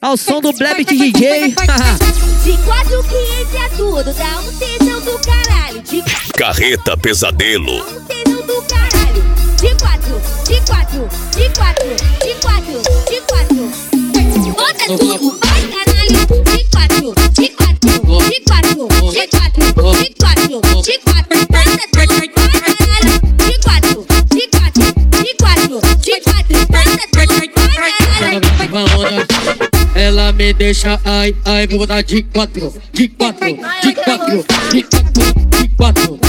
ao som do Blebit DJ. De 4 que entra tudo, dá um tesão do caralho. Carreta Pesadelo. Um tesão do caralho. De 4, de 4, de 4, de 4, de 4. Bota tudo, vai caralho. De 4, de 4, de 4, de 4, de 4, de 4. Bota tudo, vai caralho. De 4, de 4, de 4, de 4. Bota tudo, vai caralho. Ela me deixa, ai, ai, vou botar de 4, de 4, de 4, de 4, de 4.